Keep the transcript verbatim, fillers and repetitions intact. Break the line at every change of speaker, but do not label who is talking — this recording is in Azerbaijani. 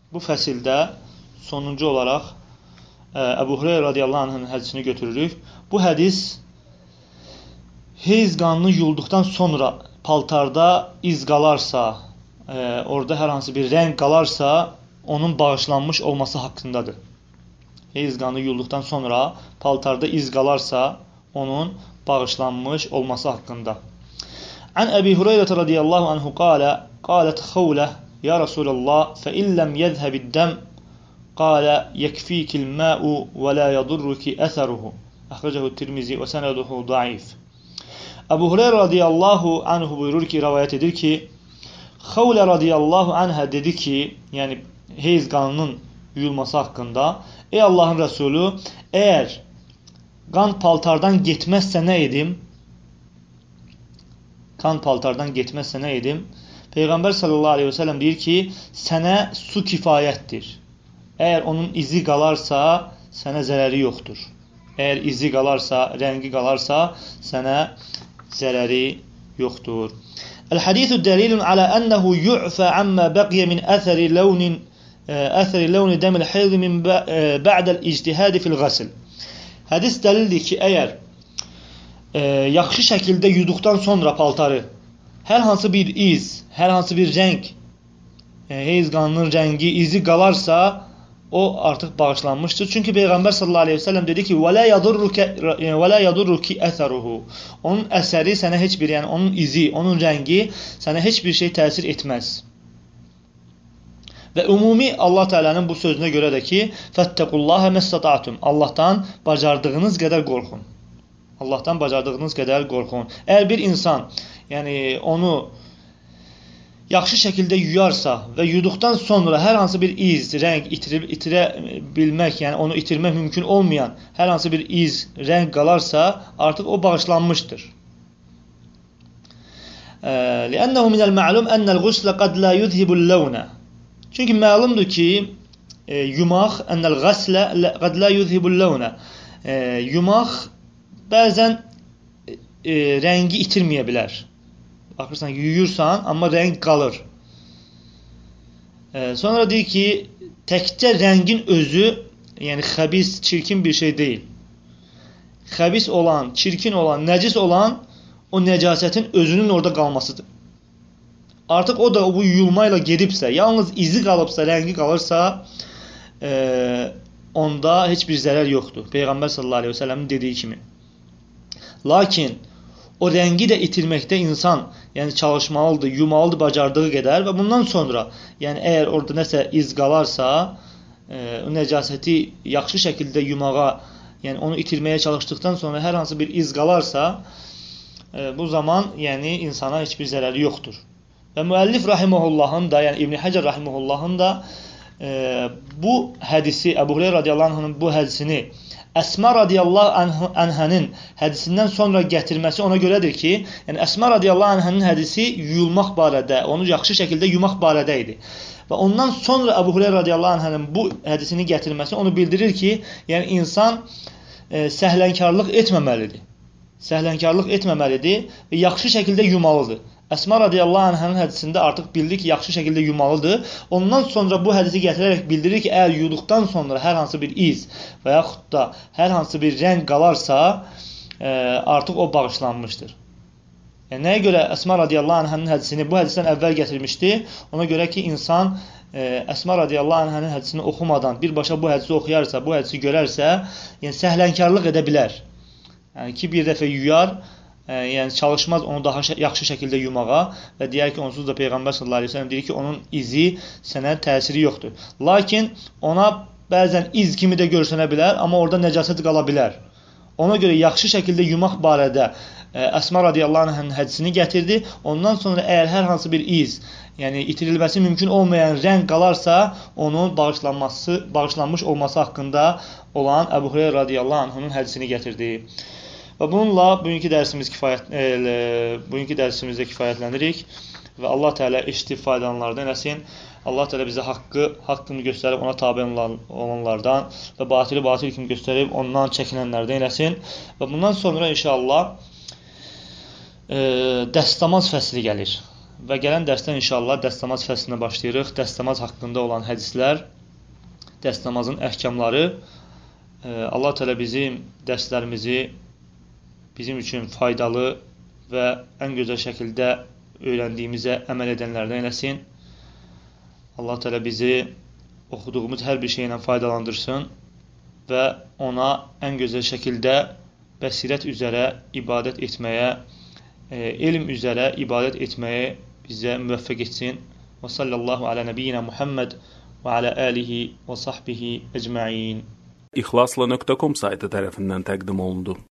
bu fəsildə sonuncu olaraq Əbu Hüreyrə radiyallahu anh'ın hədisini götürürük. Bu hədis heyz qanını yuyulduqdan sonra paltarda iz qalarsa, e, orada hər hansı bir rəng qalarsa, onun bağışlanmış olması haqqındadır. Heyz qanını yuyulduqdan sonra paltarda iz qalarsa, onun bağışlanmış olması haqqında. An Əbi Hüreyrə radiyallahu anhu qalə, qalət xavlə, ya Rasulallah, fə illəm yəzhəbiddəm, qalə yəkfikil mə'u və la yadurruki əsəruhu. Əxrəcəhu Tirmizi və sənəduhu daif. Əbu Hüreyrə radiyallahu anhu buyurur ki, rivayət edir ki, Xavlə radiyallahu anhə dedi ki, yəni heyz qanının yuyulması haqqında, ey Allahın Rəsulü, əgər qan paltardan getməzsə nə edim? Qan paltardan getməzsə nə edim? Peyğəmbər sallallahu aleyhi və səlləm deyir ki, sənə su kifayətdir. Əgər onun izi qalarsa, sənə zərəri yoxdur. Əgər izi qalarsa, rəngi qalarsa, sənə zərəri yoxdur. El-hadithu dəlilun alə ənəhu yu'fə əmmə bəqiyə min əthəri ləvnin əthəri ləvni dəmil heyzi min bə'dəl ictihadi fil qasl. Hədis dəlildir ki, əgər e, yaxşı şəkildə yuduqdan sonra paltarı hər hansı bir iz, hər hansı bir rəng, e, heyz qanının rəngi, izi qalarsa, o artıq bağışlanmışdır. Çünki Peyğəmbər sallallahu aleyhi ve sellem dedi ki, وَلَا يَضُرُّكِ əthəruhu. Onun əsəri sənə heç bir, yəni onun izi, onun rəngi sənə heç bir şey təsir etməz. Və ümumi Allah Teala'nın bu sözünə görə də ki, فَاتَّقُوا مَسْتَطَعْتُمْ. Allahdan bacardığınız qədər qorxun. Allahdan bacardığınız qədər qorxun. Əgər bir insan, yəni onu yaxşı şəkildə yuyarsa və yuduqdan sonra hər hansı bir iz, rəng itirib, itirə bilmək, yəni onu itirmək mümkün olmayan hər hansı bir iz, rəng qalarsa, artıq o bağışlanmışdır. لِأَنَّهُ مِنَ الْمَعْلُمْ أَنَّ الْغُسْلَ قَدْ لَا يُذْهِبُ اللَّوْنَ. Çünki məlumdur ki, e, yumaq أَنَّ الْغَسْلَ قَدْ لَا يُذْهِبُ اللَّوْنَ. e, Yumaq bəzən e, rəngi itirməyə bilər. Baxırsan ki, yuyursan, amma rəng qalır. E, sonra deyir ki, təkcə rəngin özü, yəni xəbis, çirkin bir şey deyil. Xəbis olan, çirkin olan, nəcis olan o nəcasətin özünün orada qalmasıdır. Artıq o da bu yuyulmayla gedibsə, yalnız izi qalıbsa, rəngi qalırsa, e, onda heç bir zərər yoxdur. Peyğəmbər sallallahu aleyhi ve sellem'in dediyi kimi. Lakin o rəngi də itirməkdə insan, yəni çalışmalıdır, yumalıdır bacardığı qədər və bundan sonra, yəni əgər orada nəsə iz qalarsa, e, o nəcasəti yaxşı şəkildə yumağa, yəni onu itirməyə çalışdıqdan sonra hər hansı bir iz qalarsa, e, bu zaman yəni insana heç bir zərəri yoxdur. Və müəllif rahimehullahın da, yəni İbn Həcər rahimehullahın da e, bu hədisi, Əbu Hüreyrə radiyallahu anh'ın bu hədisini Əsma radiyallahu anhənin hədisindən sonra gətirməsi ona görədir ki, yəni Əsma radiyallahu anhənin hədisi yuyulmaq barədə, onu yaxşı şəkildə yumaq barədə idi. Və ondan sonra Əbu Hüreyrə radiyallahu anhənin bu hədisini gətirməsi onu bildirir ki, yəni insan e, səhlənkarlıq etməməlidir. Səhlənkarlıq etməməlidir və yaxşı şəkildə yumalıdır. Əsma radiyallahu anhənin hədisində artıq bildi ki, yaxşı şəkildə yumalıdır. Ondan sonra bu hədisi gətirərək bildirir ki, əgər yuduqdan sonra hər hansı bir iz və yaxud da hər hansı bir rəng qalarsa, e, artıq o bağışlanmışdır. Yəni, nəyə görə Əsma radiyallahu anhənin hədisini bu hədisdən əvvəl gətirmişdi? Ona görə ki, insan e, Əsma radiyallahu anhənin hədisini oxumadan birbaşa bu hədisi oxuyarsa, bu hədisi görərsə, yəni səhlənkarlıq edə bilər. Yəni ki, bir dəfə yuyar, yəni çalışmaz onu daha yaxşı şəkildə yumağa və deyər ki, onsuz da Peyğəmbər sallallahu aleyhi ve sellem deyir ki, onun izi sənə təsiri yoxdur. Lakin ona bəzən iz kimi də görsənə bilər, amma orada nəcasət qala bilər. Ona görə yaxşı şəkildə yumaq barədə Əsma radiyallahu anhənin hədisini gətirdi. Ondan sonra əgər hər hansı bir iz, yəni itirilməsi mümkün olmayan rəng qalarsa, onun bağışlanması, bağışlanmış olması haqqında olan Əbu Hüreyrə radiyallahu anh'ın hədisini gətirdi. Və bununla bugünkü dərsimiz kifayət, e, bugünkü dərsimizdə kifayətlənirik və Allah Teala eşitib faydalanlardan eləsin. Allah Teala bizə haqqı, haqqını göstərib ona tabi olanlardan və batili batil kimi göstərib ondan çəkinənlərdən eləsin. Və bundan sonra inşallah e, dəstəmaz fəsli gəlir. Və gələn dərsdə inşallah dəstəmaz fəslinə başlayırıq. Dəstəmaz haqqında olan hədislər, dəstəmazın əhkamları. Allah Teala bizim dərslərimizi bizim üçün faydalı və ən gözəl şəkildə öyrəndiyimizə əməl edənlərdən eləsin. Allah Teala bizi oxuduğumuz hər bir şeylə faydalandırsın və ona ən gözəl şəkildə bəsirət üzərə ibadət etməyə, elm üzərə ibadət etməyə bizə müvəffəq etsin. Və sallallahu alə nəbiyyina Muhammed və alə alihi və sahbihi ecma'in.
İxlasla nöqtə com saytı tərəfindən təqdim olundu.